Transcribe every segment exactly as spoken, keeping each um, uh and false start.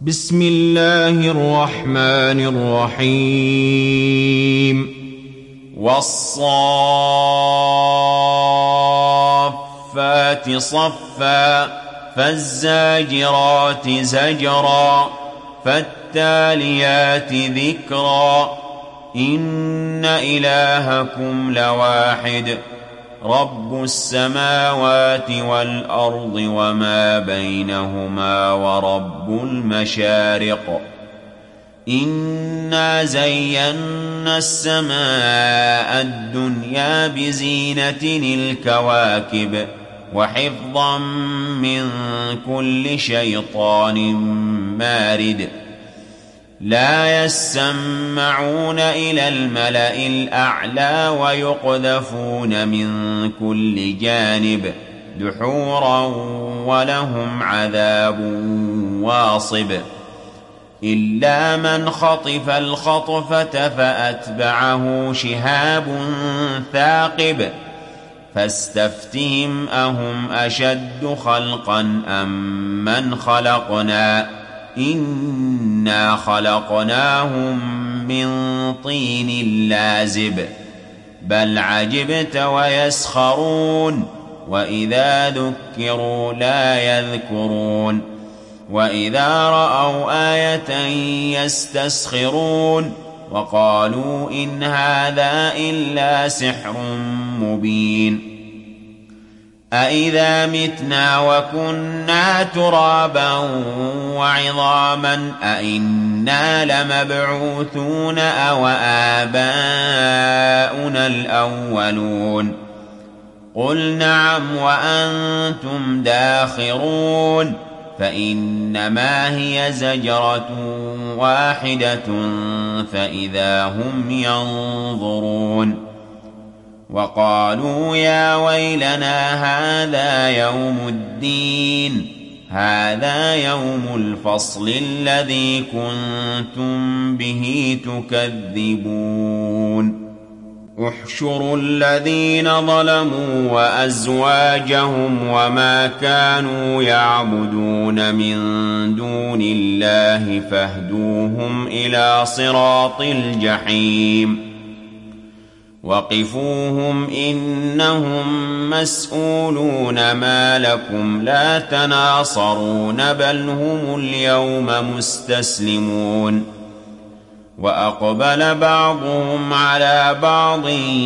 بسم الله الرحمن الرحيم والصافات صفا فالزاجرات زجرا فالتاليات ذكرا إن إلهكم لواحد رب السماوات والأرض وما بينهما ورب المشارق إنا زينا السماء الدنيا بزينة الكواكب وحفظا من كل شيطان مارد لا يسمعون إلى الملأ الأعلى ويقذفون من كل جانب دحورا ولهم عذاب واصب إلا من خطف الخطفة فأتبعه شهاب ثاقب فاستفتهم أهم أشد خلقا أم من خلقنا إنا خلقناهم من طين لازب بل عجبت ويسخرون وإذا ذكروا لا يذكرون وإذا رأوا آية يستسخرون وقالوا إن هذا إلا سحر مبين أإذا متنا وكنا ترابا وعظاما أإنا لمبعوثون أو آباؤنا الأولون قل نعم وأنتم داخرون فإنما هي زجرة واحدة فإذا هم ينظرون وقالوا يا ويلنا هذا يوم الدين هذا يوم الفصل الذي كنتم به تكذبون احشروا الذين ظلموا وأزواجهم وما كانوا يعبدون من دون الله فاهدوهم إلى صراط الجحيم وقفوهم إنهم مسؤولون ما لكم لا تناصرون بل هم اليوم مستسلمون وأقبل بعضهم على بعض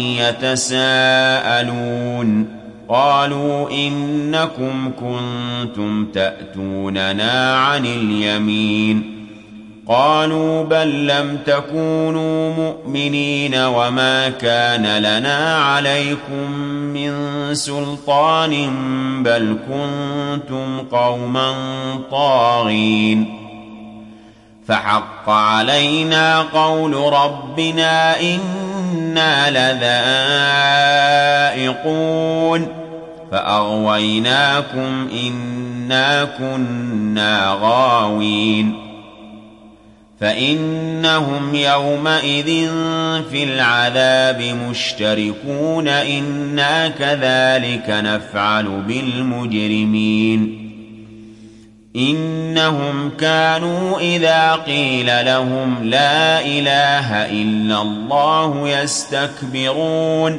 يتساءلون قالوا إنكم كنتم تأتوننا عن اليمين قالوا بل لم تكونوا مؤمنين وما كان لنا عليكم من سلطان بل كنتم قوما طاغين فحق علينا قول ربنا إنا لذائقون فأغويناكم إنا كنا غاوين فإنهم يومئذ في العذاب مشتركون إنا كذلك نفعل بالمجرمين إنهم كانوا إذا قيل لهم لا إله إلا الله يستكبرون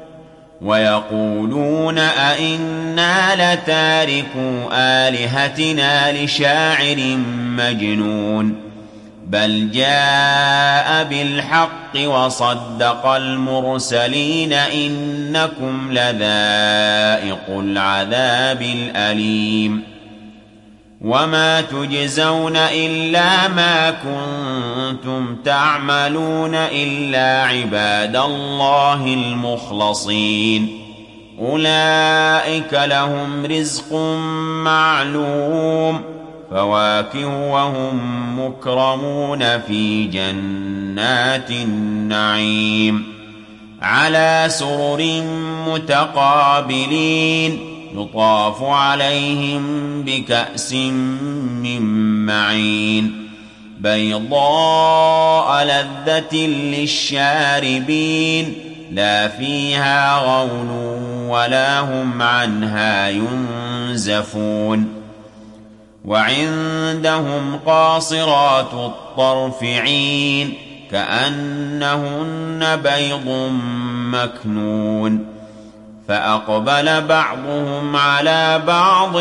ويقولون أئنا لتاركو آلهتنا لشاعر مجنون بل جاء بالحق وصدق المرسلين إنكم لذائق العذاب الأليم وما تجزون إلا ما كنتم تعملون إلا عباد الله المخلصين أولئك لهم رزق معلوم فواكه وهم مكرمون في جنات النعيم على سرر متقابلين يطاف عليهم بكأس من معين بيضاء لذة للشاربين لا فيها غول ولا هم عنها ينزفون وعندهم قاصرات الطرف عين كأنهن بيض مكنون فأقبل بعضهم على بعض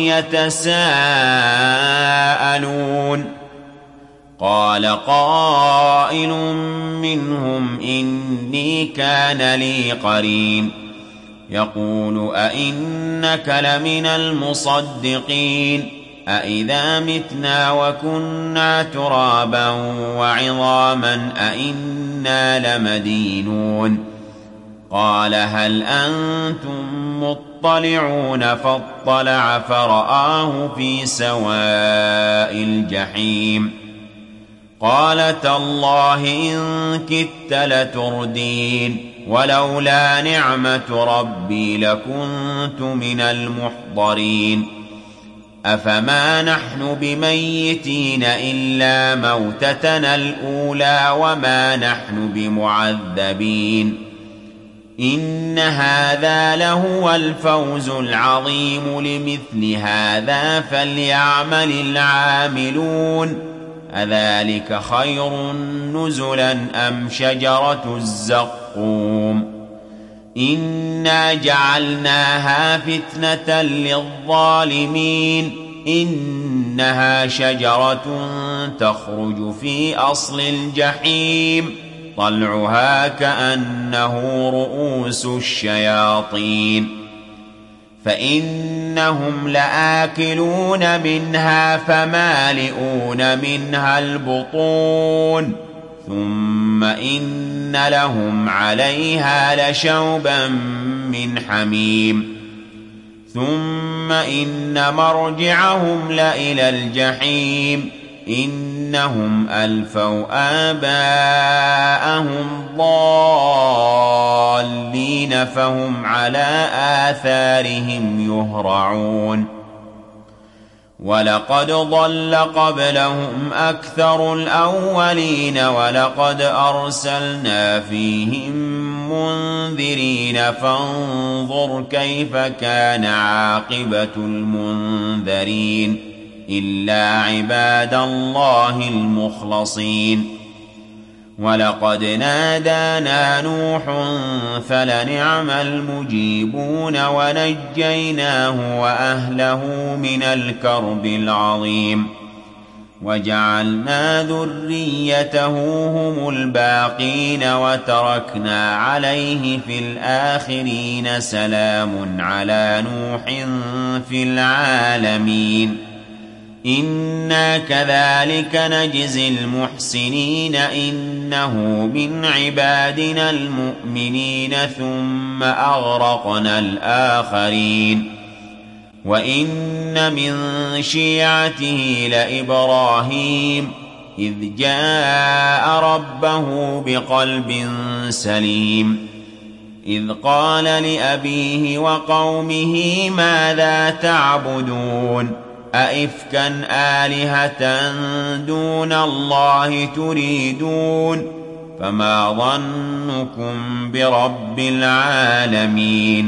يتساءلون قال قائل منهم إني كان لي قرين يقول أئنك لمن المصدقين أئذا متنا وكنا ترابا وعظاما أئنا لمدينون قال هل أنتم مطلعون فاطلع فرآه في سواء الجحيم قال تالله إن كدت لتردين ولولا نعمة ربي لكنت من المحضرين أفما نحن بميتين إلا موتتنا الأولى وما نحن بمعذبين إن هذا لهو الفوز العظيم لمثل هذا فليعمل العاملون أذلك خير نزلا أم شجرة الزقوم إنا جعلناها فتنة للظالمين إنها شجرة تخرج في أصل الجحيم طلعها كأنه رؤوس الشياطين فإنهم لآكلون منها فمالئون منها البطون ثم إن لهم عليها لشوبا من حميم ثم إن مرجعهم لإلى الجحيم إنهم ألفوا آباءهم ضالين فهم على آثارهم يهرعون ولقد ضل قبلهم أكثر الأولين ولقد أرسلنا فيهم منذرين فانظر كيف كان عاقبة المنذرين إلا عباد الله المخلصين ولقد نادانا نوح فلنعم المجيبون ونجيناه وأهله من الكرب العظيم وجعلنا ذريته هم الباقين وتركنا عليه في الآخرين سلام على نوح في العالمين إنا كذلك نجزي المحسنين إنه من عبادنا المؤمنين ثم أغرقنا الآخرين وإن من شيعته لإبراهيم إذ جاء ربه بقلب سليم إذ قال لأبيه وقومه ماذا تعبدون أئفكا آلهة دون الله تريدون فما ظنكم برب العالمين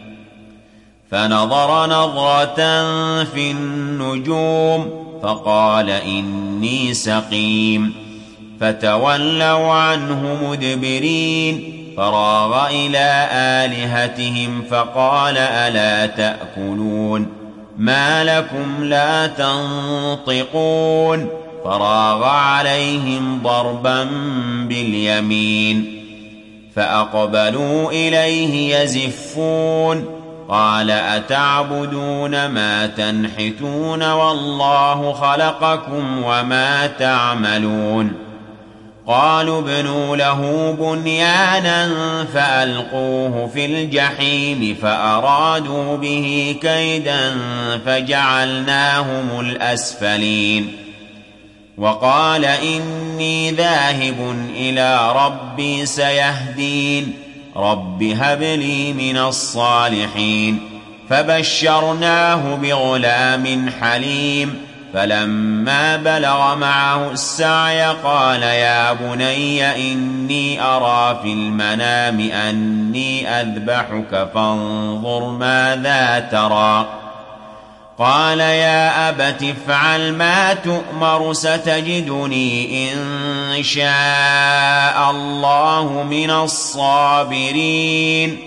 فنظر نظرة في النجوم فقال إني سقيم فتولوا عنه مدبرين فراغ إلى آلهتهم فقال ألا تأكلون ما لكم لا تنطقون فراغ عليهم ضربا باليمين فأقبلوا إليه يزفون قال أتعبدون ما تنحتون والله خلقكم وما تعملون قالوا ابنوا له بنيانا فألقوه في الجحيم فأرادوا به كيدا فجعلناهم الأسفلين وقال إني ذاهب إلى ربي سيهدين رب هب لي من الصالحين فبشرناه بغلام حليم فلما بلغ معه السعي قال يا بني إني أرى في المنام أني أذبحك فانظر ماذا ترى قال يا أبت افعل ما تؤمر ستجدني إن شاء الله من الصابرين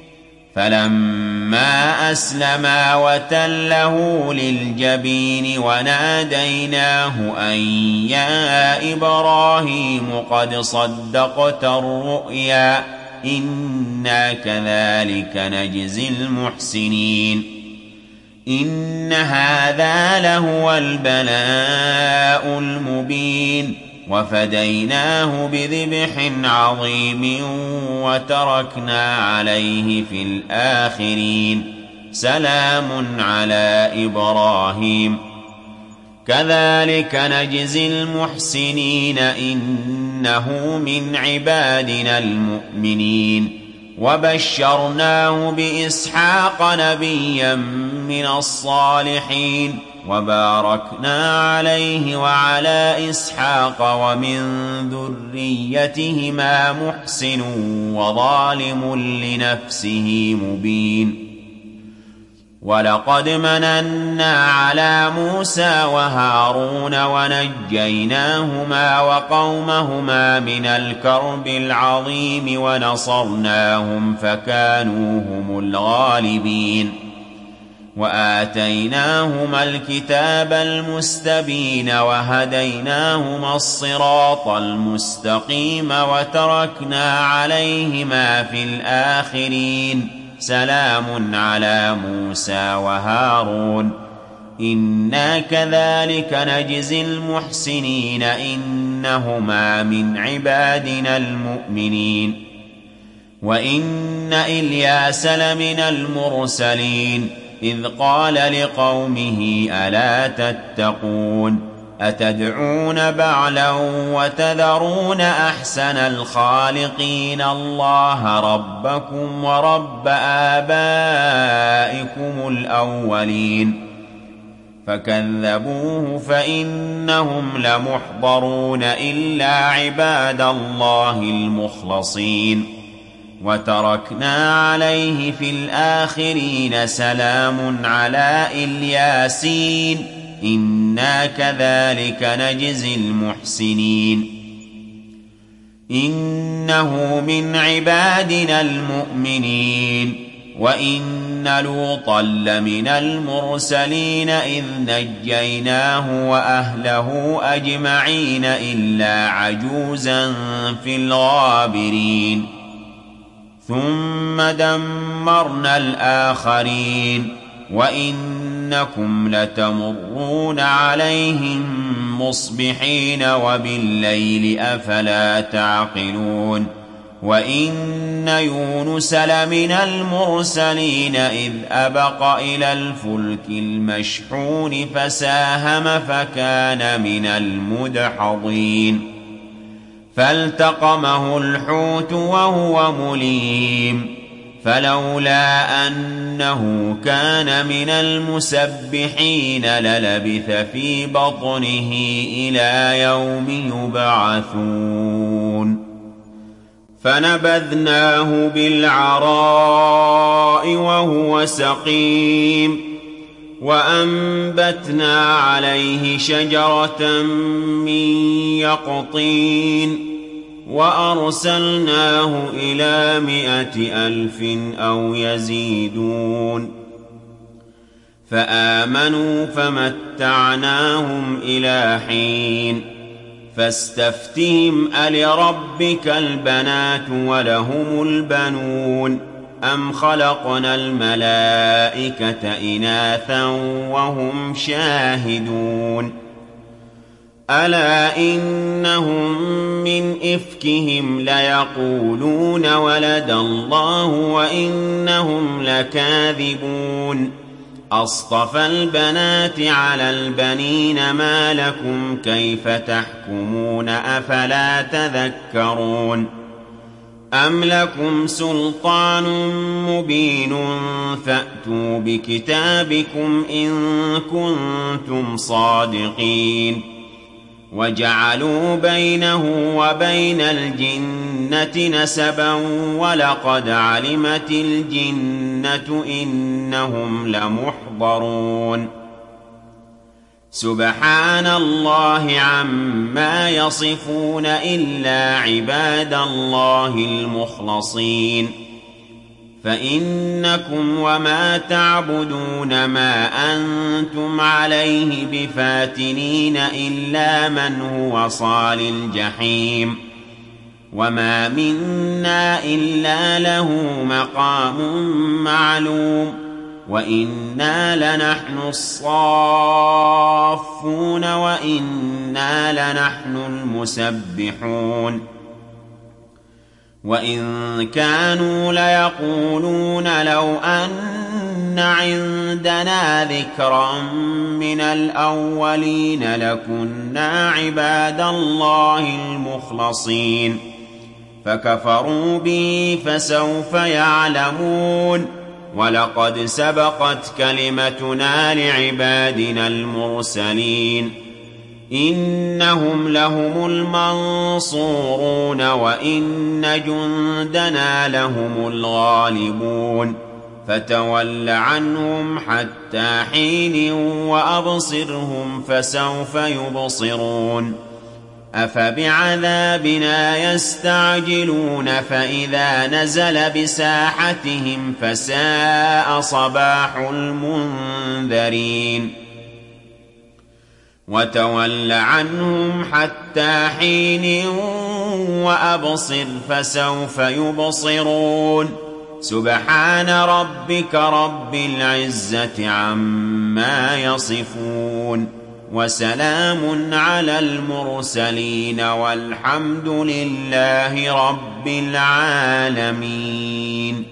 فلما أسلما وتله للجبين وناديناه أن يا إبراهيم قد صدقت الرؤيا إنا كذلك نجزي المحسنين إن هذا لهو البلاء المبين وفديناه بذبح عظيم وتركنا عليه في الآخرين سلام على إبراهيم كذلك نجزي المحسنين إنه من عبادنا المؤمنين وبشرناه بإسحاق نبيا من الصالحين وباركنا عليه وعلى إسحاق ومن ذريتهما محسن وظالم لنفسه مبين ولقد مننا على موسى وهارون ونجيناهما وقومهما من الكرب العظيم ونصرناهم فكانوا هم الغالبين وآتيناهما الكتاب المستبين وهديناهما الصراط المستقيم وتركنا عليهما في الآخرين سلام على موسى وهارون إنا كذلك نجزي المحسنين إنهما من عبادنا المؤمنين وإن إلياس لمن المرسلين إذ قال لقومه ألا تتقون أتدعون بعلا وتذرون أحسن الخالقين الله ربكم ورب آبائكم الأولين فكذبوه فإنهم لمحضرون إلا عباد الله المخلصين وتركنا عليه في الآخرين سلام على الياسين إنا كذلك نجزي المحسنين إنه من عبادنا المؤمنين وإن لوطا لمن المرسلين إذ نجيناه وأهله أجمعين إلا عجوزا في الغابرين ثم دمرنا الآخرين وإنكم لتمرون عليهم مصبحين وبالليل أفلا تعقلون وإن يونس لمن المرسلين إذ أبق إلى الفلك المشحون فساهم فكان من المدحضين فالتقمه الحوت وهو مليم فلولا أنه كان من المسبحين للبث في بطنه إلى يوم يبعثون فنبذناه بالعراء وهو سقيم وأنبتنا عليه شجرة من يقطين وأرسلناه إلى مائة ألف أو يزيدون فآمنوا فمتعناهم إلى حين فاستفتهم ألربك البنات ولهم البنون أم خلقنا الملائكة إناثا وهم شاهدون ألا إنهم من إفكهم ليقولون ولد الله وإنهم لكاذبون أصطفى البنات على البنين ما لكم كيف تحكمون أفلا تذكرون أم لكم سلطان مبين فأتوا بكتابكم إن كنتم صادقين وجعلوا بينه وبين الجنة نسبا ولقد علمت الجنة إنهم لمحضرون يحضرون سبحان الله عما يصفون إلا عباد الله المخلصين فإنكم وما تعبدون ما أنتم عليه بفاتنين إلا من هو صال الجحيم وما منا إلا له مقام معلوم وإنا لنحن الصافون وإنا لنحن المسبحون وإن كانوا ليقولون لو أن عندنا ذكرا من الأولين لكنا عباد الله المخلصين فكفروا به فسوف يعلمون ولقد سبقت كلمتنا لعبادنا المرسلين إنهم لهم المنصورون وإن جندنا لهم الغالبون فتول عنهم حتى حين وأبصرهم فسوف يبصرون أفبعذابنا يستعجلون فإذا نزل بساحتهم فساء صباح المنذرين وتول عنهم حتى حين وأبصر فسوف يبصرون سبحان ربك رب العزة عما يصفون وسلام على المرسلين والحمد لله رب العالمين.